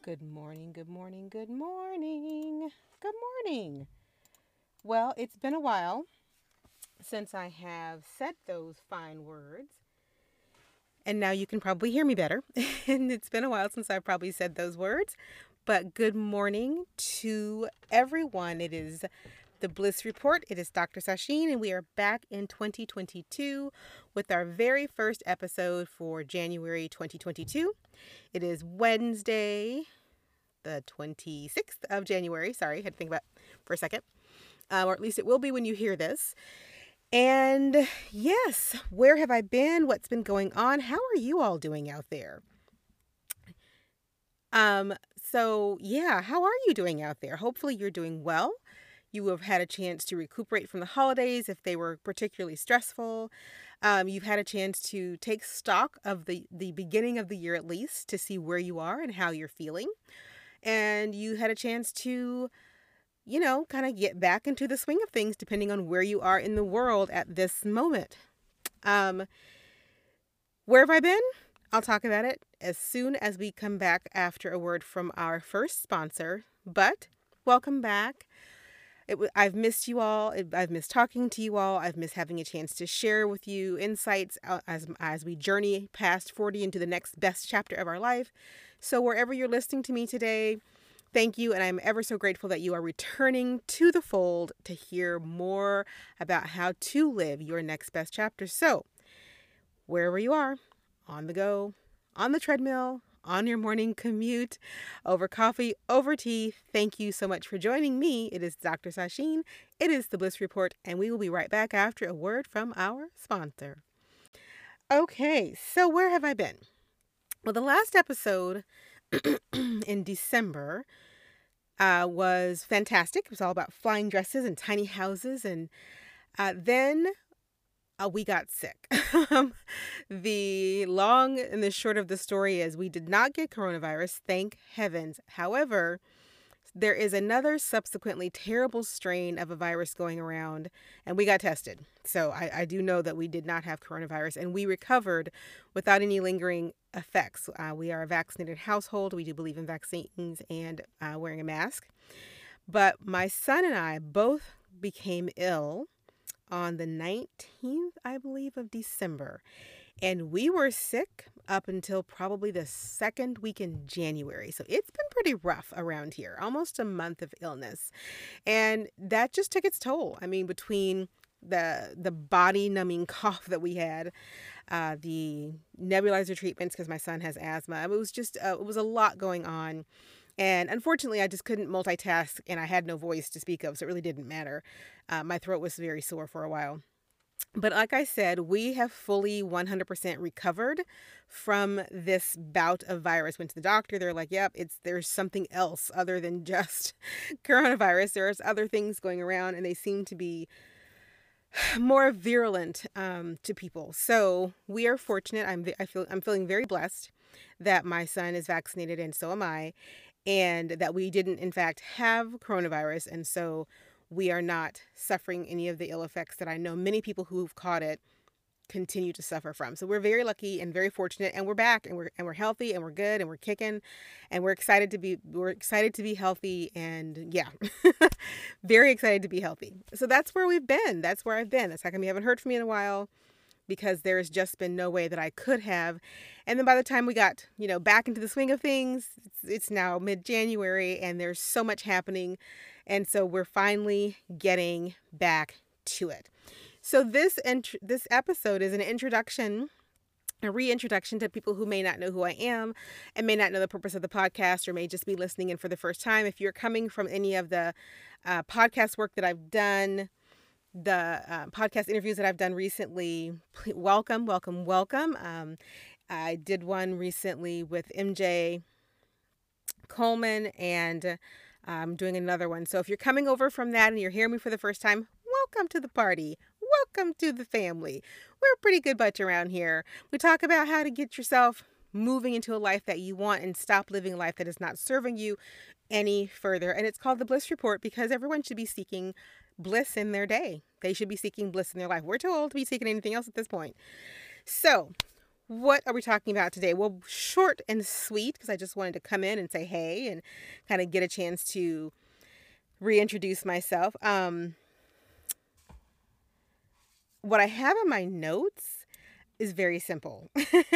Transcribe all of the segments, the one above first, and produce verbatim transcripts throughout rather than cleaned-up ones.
Good morning, good morning, good morning, good morning. Well, it's been a while since I have said those fine words, and now you can probably hear me better. And it's been a while since I've probably said those words, but good morning to everyone. It is the Bliss Report. It is Doctor Sasheen, and we are back in twenty twenty-two with our very first episode for January twenty twenty-two. It is Wednesday, the twenty-sixth of January. Sorry, I had to think about it for a second. Um, or at least it will be when you hear this. And yes, where have I been? What's been going on? How are you all doing out there? Um, so yeah, how are you doing out there? Hopefully you're doing well. You have had a chance to recuperate from the holidays if they were particularly stressful. Um, you've had a chance to take stock of the, the beginning of the year at least to see where you are and how you're feeling. And you had a chance to, you know, kind of get back into the swing of things depending on where you are in the world at this moment. Um, where have I been? I'll talk about it as soon as we come back after a word from our first sponsor. But welcome back. It, I've missed you all. I've missed talking to you all. I've missed having a chance to share with you insights as, as we journey past forty into the next best chapter of our life. So wherever you're listening to me today, thank you. And I'm ever so grateful that you are returning to the fold to hear more about how to live your next best chapter. So wherever you are, on the go, on the treadmill, on your morning commute, over coffee, over tea, thank you so much for joining me. It is Doctor Sasheen. It is the Bliss Report, and we will be right back after a word from our sponsor. Okay, so where have I been? Well, the last episode in December uh, was fantastic. It was all about flying dresses and tiny houses, and uh, then Uh, we got sick. The long and the short of the story is we did not get coronavirus, thank heavens. However, there is another subsequently terrible strain of a virus going around, and we got tested. So I, I do know that we did not have coronavirus, and we recovered without any lingering effects. Uh, we are a vaccinated household. We do believe in vaccines and uh, wearing a mask. But my son and I both became ill on the nineteenth, I believe, of December. And we were sick up until probably the second week in January. So it's been pretty rough around here, almost a month of illness. And that just took its toll. I mean, between the the body numbing cough that we had, uh, the nebulizer treatments because my son has asthma. It was just, uh, it was a lot going on. And unfortunately, I just couldn't multitask and I had no voice to speak of, so it really didn't matter. Uh, my throat was very sore for a while. But like I said, we have fully one hundred percent recovered from this bout of virus. Went to the doctor. They're like, yep, it's there's something else other than just coronavirus. There's other things going around and they seem to be more virulent um, to people. So we are fortunate. I'm, I feel, I'm feeling very blessed that my son is vaccinated and so am I. And that we didn't, in fact, have coronavirus. And so we are not suffering any of the ill effects that I know many people who've caught it continue to suffer from. So we're very lucky and very fortunate, and we're back and we're and we're healthy and we're good and we're kicking and we're excited to be we're excited to be healthy and yeah, very excited to be healthy. So that's where we've been. That's where I've been. That's how come you haven't heard from me in a while, because there's just been no way that I could have. And then by the time we got, you know, back into the swing of things, it's, it's now mid-January and there's so much happening. And so we're finally getting back to it. So this int- this episode is an introduction, a reintroduction to people who may not know who I am and may not know the purpose of the podcast or may just be listening in for the first time. If you're coming from any of the uh, podcast work that I've done, the uh, podcast interviews that I've done recently, welcome, welcome, welcome. Um, I did one recently with M J Coleman, and I'm doing another one. So if you're coming over from that and you're hearing me for the first time, welcome to the party. Welcome to the family. We're a pretty good bunch around here. We talk about how to get yourself moving into a life that you want and stop living a life that is not serving you any further. And it's called the Bliss Report because everyone should be seeking bliss in their day. They should be seeking bliss in their life. We're too old to be seeking anything else at this point. So what are we talking about today? Well, short and sweet, because I just wanted to come in and say hey and kind of get a chance to reintroduce myself. Um, what I have in my notes is very simple.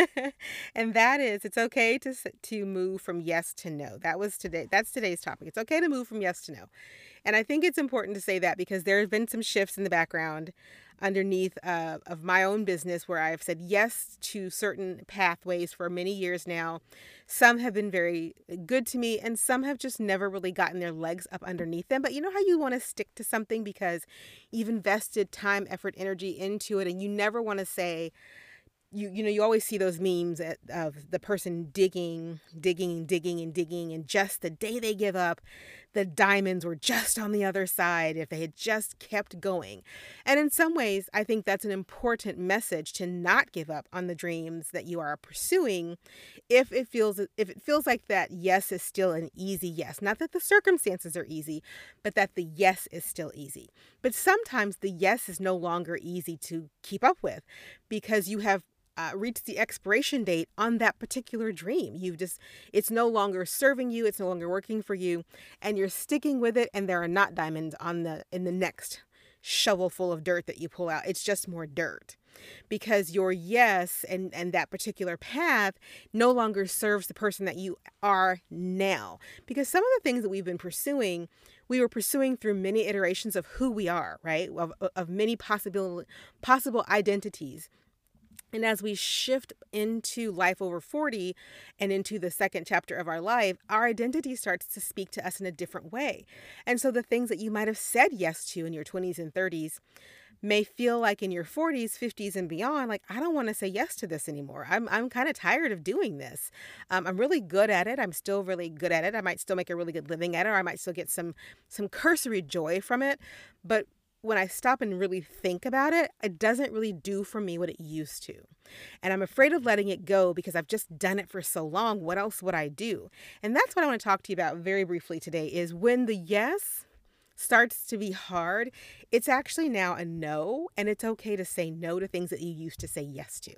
And that is, it's okay to s- to move from yes to no. That was today. That's today's topic. It's okay to move from yes to no. And I think it's important to say that because there have been some shifts in the background underneath uh, of my own business where I've said yes to certain pathways for many years now. Some have been very good to me and some have just never really gotten their legs up underneath them. But you know how you want to stick to something because you've invested time, effort, energy into it, and you never want to say, you you know, you always see those memes at, of the person digging, digging, digging, and digging, and just the day they give up, the diamonds were just on the other side if they had just kept going. And in some ways, I think that's an important message to not give up on the dreams that you are pursuing if it feels if it feels like that yes is still an easy yes. Not that the circumstances are easy, but that the yes is still easy. But sometimes the yes is no longer easy to keep up with because you have uh, reached the expiration date on that particular dream. You've just, it's no longer serving you. It's no longer working for you and you're sticking with it. And there are not diamonds on the, in the next shovel full of dirt that you pull out. It's just more dirt because your yes and, and that particular path no longer serves the person that you are now. Because some of the things that we've been pursuing, we were pursuing through many iterations of who we are, right? Of, of many possible, possible identities. And as we shift into life over forty and into the second chapter of our life, our identity starts to speak to us in a different way. And so the things that you might have said yes to in your twenties and thirties may feel like in your forties, fifties, and beyond, like, I don't want to say yes to this anymore. I'm, I'm kind of tired of doing this. Um, I'm really good at it. I'm still really good at it. I might still make a really good living at it, or I might still get some, some cursory joy from it. But when I stop and really think about it, it doesn't really do for me what it used to. And I'm afraid of letting it go because I've just done it for so long. What else would I do? And that's what I want to talk to you about very briefly today is when the yes starts to be hard, it's actually now a no, and it's okay to say no to things that you used to say yes to.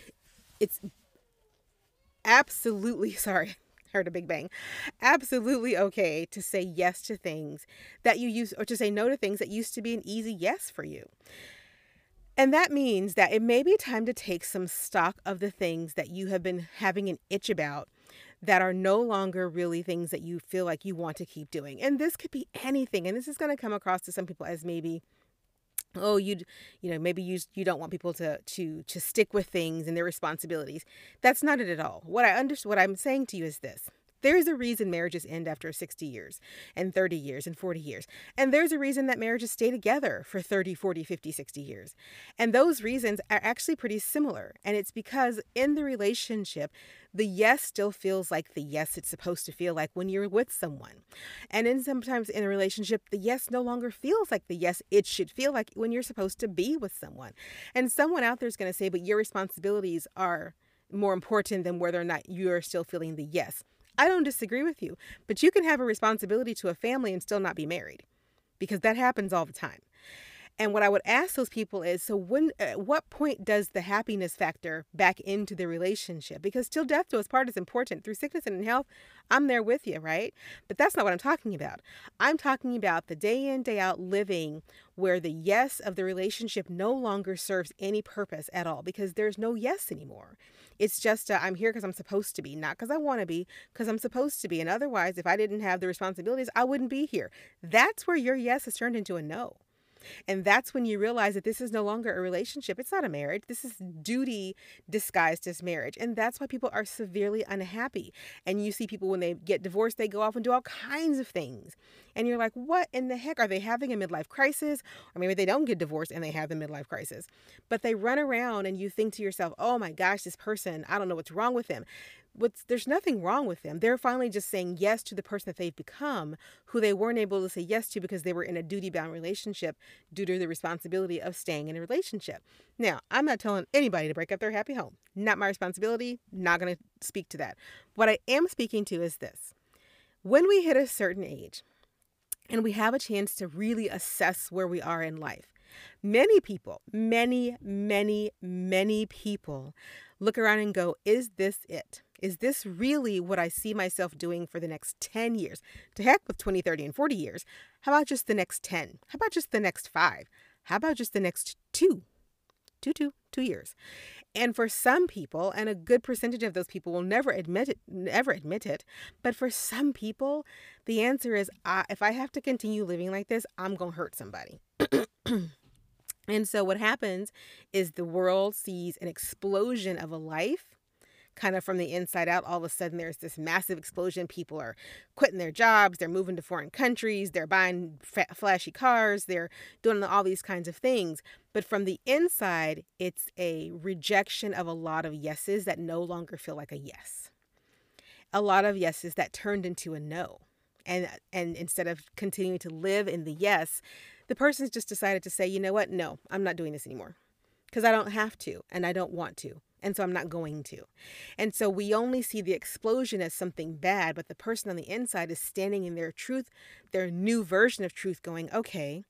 It's absolutely, sorry, heard a big bang, absolutely okay to say yes to things that you used, or to say no to things that used to be an easy yes for you. And that means that it may be time to take some stock of the things that you have been having an itch about that are no longer really things that you feel like you want to keep doing. And this could be anything. And this is going to come across to some people as maybe, oh, you you know, maybe you you don't want people to to to stick with things and their responsibilities. That's not it at all. What I understand, what I'm saying to you is this. There's a reason marriages end after sixty years and thirty years and forty years. And there's a reason that marriages stay together for thirty, forty, fifty, sixty years. And those reasons are actually pretty similar. And it's because in the relationship, the yes still feels like the yes it's supposed to feel like when you're with someone. And then sometimes in a relationship, the yes no longer feels like the yes it should feel like when you're supposed to be with someone. And someone out there is going to say, but your responsibilities are more important than whether or not you're still feeling the yes. I don't disagree with you, but you can have a responsibility to a family and still not be married because that happens all the time. And what I would ask those people is, so when, at what point does the happiness factor back into the relationship? Because till death do us part is important. Through sickness and in health, I'm there with you, right? But that's not what I'm talking about. I'm talking about the day in, day out living where the yes of the relationship no longer serves any purpose at all because there's no yes anymore. It's just, uh, I'm here because I'm supposed to be, not because I want to be, because I'm supposed to be. And otherwise, if I didn't have the responsibilities, I wouldn't be here. That's where your yes has turned into a no. And that's when you realize that this is no longer a relationship. It's not a marriage. This is duty disguised as marriage. And that's why people are severely unhappy. And you see people when they get divorced, they go off and do all kinds of things. And you're like, what in the heck? Are they having a midlife crisis? Or maybe they don't get divorced and they have the midlife crisis. But they run around and you think to yourself, oh my gosh, this person, I don't know what's wrong with them. What's, there's nothing wrong with them. They're finally just saying yes to the person that they've become, who they weren't able to say yes to because they were in a duty-bound relationship due to the responsibility of staying in a relationship. Now, I'm not telling anybody to break up their happy home. Not my responsibility. Not going to speak to that. What I am speaking to is this. When we hit a certain age and we have a chance to really assess where we are in life, many people, many, many, many people Look around and go, is this it? Is this really what I see myself doing for the next ten years? To heck with twenty, thirty, and forty years. How about just the next ten? How about just the next five? How about just the next two? Two, two, two years. And for some people, and a good percentage of those people will never admit it, never admit it, but for some people, the answer is, uh, if I have to continue living like this, I'm going to hurt somebody. And so what happens is the world sees an explosion of a life kind of from the inside out. All of a sudden, there's this massive explosion. People are quitting their jobs. They're moving to foreign countries. They're buying f- flashy cars. They're doing all these kinds of things. But from the inside, it's a rejection of a lot of yeses that no longer feel like a yes. A lot of yeses that turned into a no. And, and instead of continuing to live in the yes, the person's just decided to say, you know what? No, I'm not doing this anymore because I don't have to and I don't want to. And so I'm not going to. And so we only see the explosion as something bad, but the person on the inside is standing in their truth, their new version of truth, going, okay,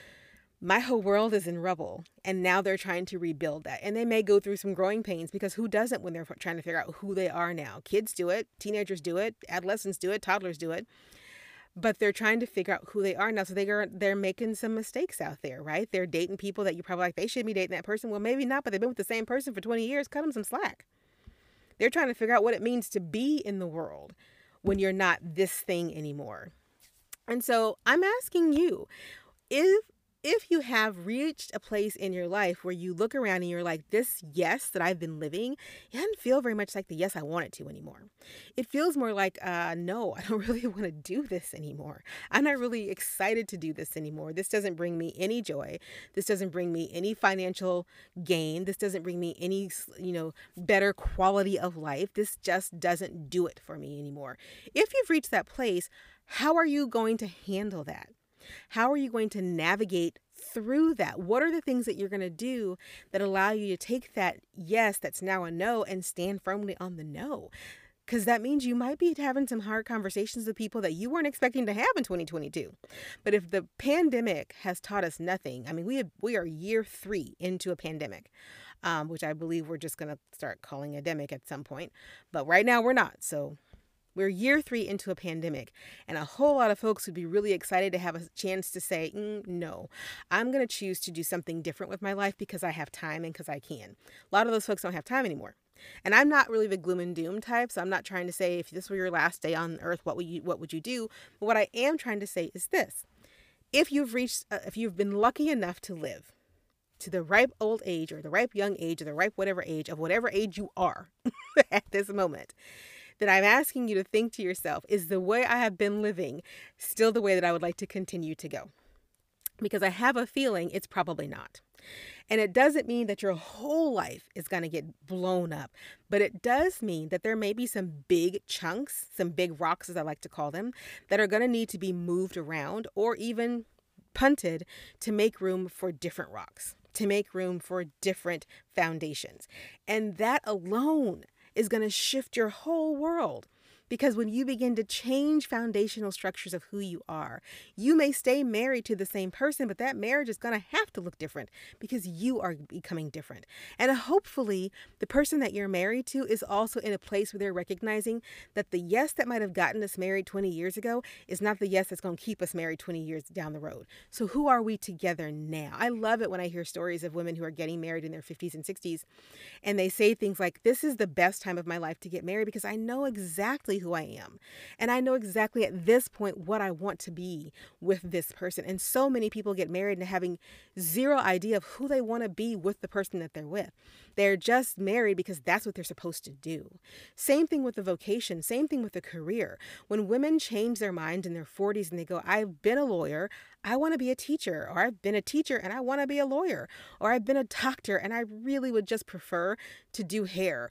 my whole world is in rubble. And now they're trying to rebuild that. And they may go through some growing pains because who doesn't when they're trying to figure out who they are now? Kids do it, teenagers do it, adolescents do it, toddlers do it. But they're trying to figure out who they are now. So they are, they're making some mistakes out there, right? They're dating people that you probably like, they should be dating that person. Well, maybe not, but they've been with the same person for twenty years. Cut them some slack. They're trying to figure out what it means to be in the world when you're not this thing anymore. And so I'm asking you, if if you have reached a place in your life where you look around and you're like, this yes that I've been living, it doesn't feel very much like the yes I want it to anymore. It feels more like, uh, no, I don't really want to do this anymore. I'm not really excited to do this anymore. This doesn't bring me any joy. This doesn't bring me any financial gain. This doesn't bring me any, you know, better quality of life. This just doesn't do it for me anymore. If you've reached that place, how are you going to handle that? How are you going to navigate through that? What are the things that you're going to do that allow you to take that yes that's now a no and stand firmly on the no? Because that means you might be having some hard conversations with people that you weren't expecting to have in twenty twenty-two. But if the pandemic has taught us nothing, I mean, we have, we are year three into a pandemic, um, which I believe we're just going to start calling a demic at some point. But right now we're not. So we're year three into a pandemic, and a whole lot of folks would be really excited to have a chance to say, mm, no, I'm going to choose to do something different with my life because I have time and because I can. A lot of those folks don't have time anymore. And I'm not really the gloom and doom type, so I'm not trying to say if this were your last day on earth, what would you, what would you do? But what I am trying to say is this. If you've reached, uh, if you've been lucky enough to live to the ripe old age or the ripe young age or the ripe whatever age of whatever age you are at this moment, that I'm asking you to think to yourself, is the way I have been living still the way that I would like to continue to go? Because I have a feeling it's probably not. And it doesn't mean that your whole life is going to get blown up, but it does mean that there may be some big chunks, some big rocks, as I like to call them, that are going to need to be moved around or even punted to make room for different rocks, to make room for different foundations. And that alone is going to shift your whole world. Because when you begin to change foundational structures of who you are, you may stay married to the same person, but that marriage is going to have to look different because you are becoming different. And hopefully the person that you're married to is also in a place where they're recognizing that the yes that might have gotten us married twenty years ago is not the yes that's going to keep us married twenty years down the road. So who are we together now? I love it when I hear stories of women who are getting married in their fifties and sixties, and they say things like, this is the best time of my life to get married because I know exactly who I am. And I know exactly at this point what I want to be with this person. And so many people get married and having zero idea of who they want to be with the person that they're with. They're just married because that's what they're supposed to do. Same thing with the vocation, same thing with the career. When women change their mind in their forties and they go, I've been a lawyer, I want to be a teacher, or I've been a teacher and I want to be a lawyer, or I've been a doctor and I really would just prefer to do hair.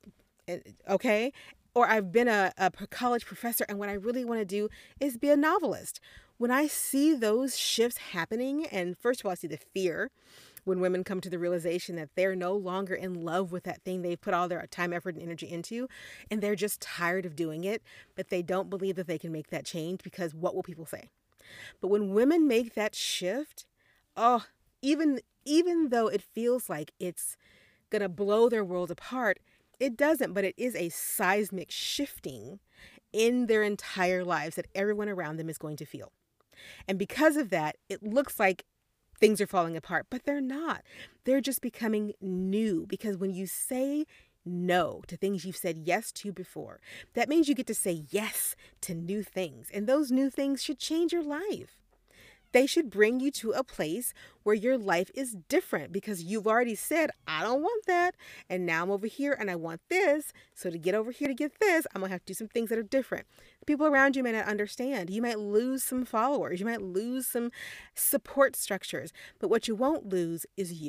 Okay? Or I've been a, a college professor and what I really want to do is be a novelist. When I see those shifts happening, and first of all, I see the fear when women come to the realization that they're no longer in love with that thing they've put all their time, effort, and energy into, and they're just tired of doing it, but they don't believe that they can make that change because what will people say? But when women make that shift, oh, even, even though it feels like it's going to blow their world apart, It doesn't, but it is a seismic shifting in their entire lives that everyone around them is going to feel. And because of that, it looks like things are falling apart, but they're not. They're just becoming new, because when you say no to things you've said yes to before, that means you get to say yes to new things. And those new things should change your life. They should bring you to a place where your life is different, because you've already said, I don't want that. And now I'm over here and I want this. So to get over here to get this, I'm going to have to do some things that are different. People around you may not understand. You might lose some followers. You might lose some support structures. But what you won't lose is you.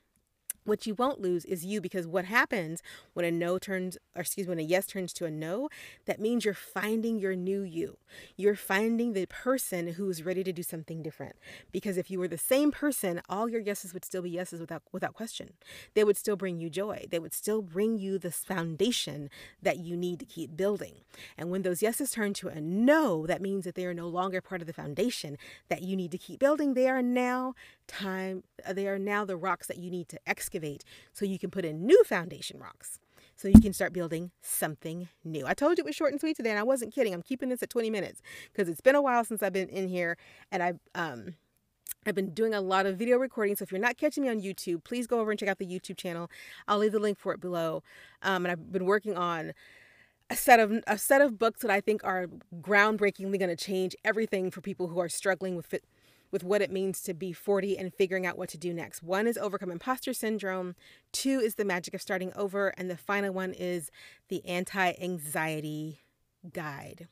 What you won't lose is you, because what happens when a no turns, or excuse me, when a yes turns to a no, that means you're finding your new you. You're finding the person who's ready to do something different. Because if you were the same person, all your yeses would still be yeses without without question. They would still bring you joy. They would still bring you the foundation that you need to keep building. And when those yeses turn to a no, that means that they are no longer part of the foundation that you need to keep building. They are now time, they are now the rocks that you need to excavate so you can put in new foundation rocks, so you can start building something new. I told you it was short and sweet today, and I wasn't kidding. I'm keeping this at twenty minutes because it's been a while since I've been in here, and I've um I've been doing a lot of video recording. So if you're not catching me on YouTube, please go over and check out the YouTube channel. I'll leave the link for it below. Um, and I've been working on a set of a set of books that I think are groundbreakingly going to change everything for people who are struggling with fit, with what it means to be forty and figuring out what to do next. One is Overcome Imposter Syndrome. Two is The Magic of Starting Over. And the final one is The Anti-Anxiety Guide.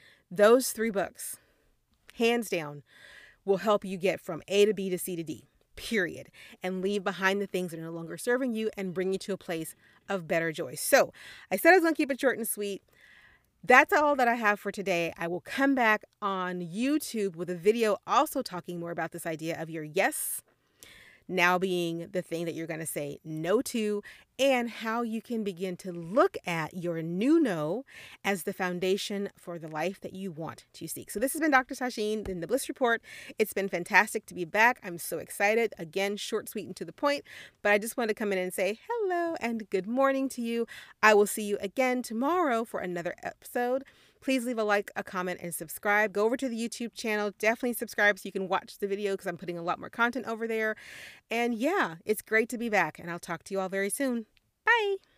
Those three books, hands down, will help you get from A to B to C to D, period, and leave behind the things that are no longer serving you and bring you to a place of better joy. So I said I was going to keep it short and sweet. That's all that I have for today. I will come back on YouTube with a video also talking more about this idea of your yes now being the thing that you're going to say no to, and how you can begin to look at your new no as the foundation for the life that you want to seek. So this has been Doctor Sasheen in the Bliss Report. It's been fantastic to be back. I'm so excited. Again, short, sweet, and to the point. But I just wanted to come in and say hello and good morning to you. I will see you again tomorrow for another episode. Please leave a like, a comment, and subscribe. Go over to the YouTube channel. Definitely subscribe so you can watch the video, because I'm putting a lot more content over there. And yeah, it's great to be back, and I'll talk to you all very soon. Bye.